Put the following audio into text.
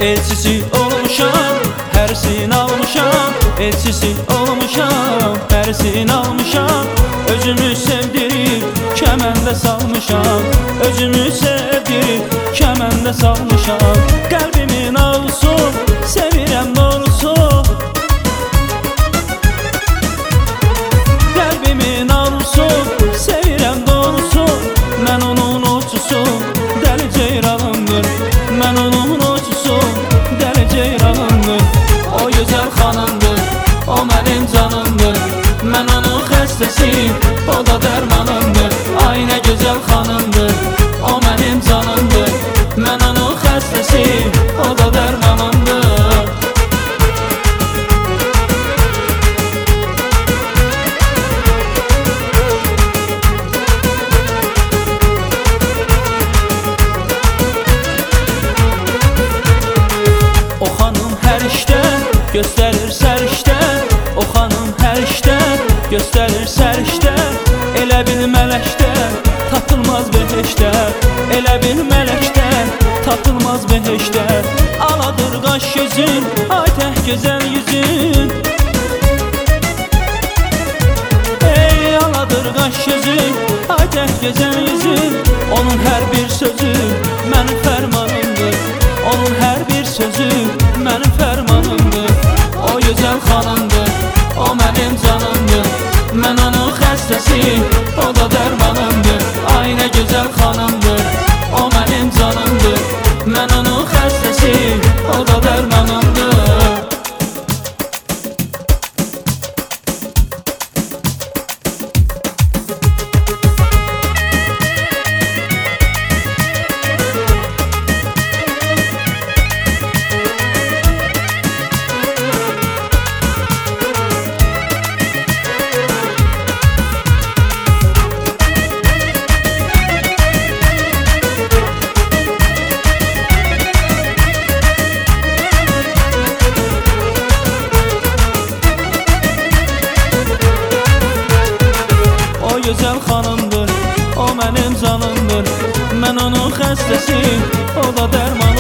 elçisi olmuşam, hərisini almışam. Elçisi olmuşam, hərisini almışam. Özümü sevdirib kəməndə salmışam. Özümü sevdirib kəməndə salmışam. Qəlbimin arzusu, sevirəm doğrusu. Qəlbimin arzusu, sevirəm doğrusu. Mən onun uçusu, dəli ceyranımdır. Mən onun uçusu, dəli ceyranımdır. O gözəl xanımdır, o mənim canımdır. Mən onun xəstəsiyim, o da dərmanımdır. Ay nə gözəl xanımdır, o mənim canımdır. Mən onun xəstəsiyim, o da dərmanımdır. O xanım hər işdə göstərir sərişdə. O xanım hər işdə göstərir sərişdə. Elə bil mələkdə tapılmaz behişdə. Elə bil mələkdə tapılmaz behişdə. Aladır qaş yüzün, ay tək gözəl yüzün. Ey aladır qaş yüzün, ay tək gözəl yüzün. Onun hər bir sözü mənim fərmanımdır. Onun hər bir sözü mənim fərmanımdır. O gözəl xanımdır, o mənim canımdır. Mən onun xəstəsiyim, o da dərmanımdır. Ay nə gözəl xanımdır, o mənim canımdır. Mən onun xəstəsiyim, o da dərmanımdır. O gözəl xanımdır, o mənim canımdır. Mən onun xəstəsiyim, o da dərman.